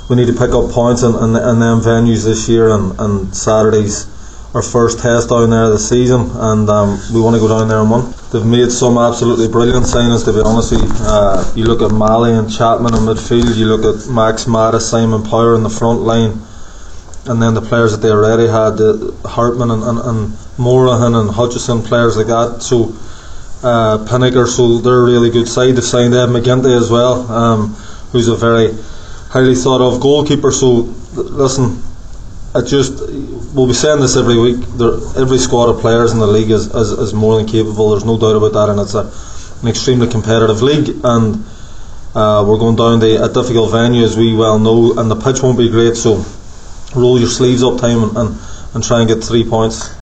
we need to pick up points in them venues this year, and Saturday's our first test down there this season, and we want to go down there and win. They've made some absolutely brilliant signings, to be honest with you. You look at Malley and Chapman in midfield, you look at Max Mattis, Simon Power in the front line, and then the players that they already had, Hartman and Morahan and Hutchison, players like that. So Pinnaker, so they're a really good side. They've signed Ed McGinty as well, who's a very highly thought of goalkeeper. So listen, we'll be saying this every week, every squad of players in the league is more than capable, there's no doubt about that, and it's an extremely competitive league, and we're going down to a difficult venue, as we well know, and the pitch won't be great, so roll your sleeves up time and try and get 3 points.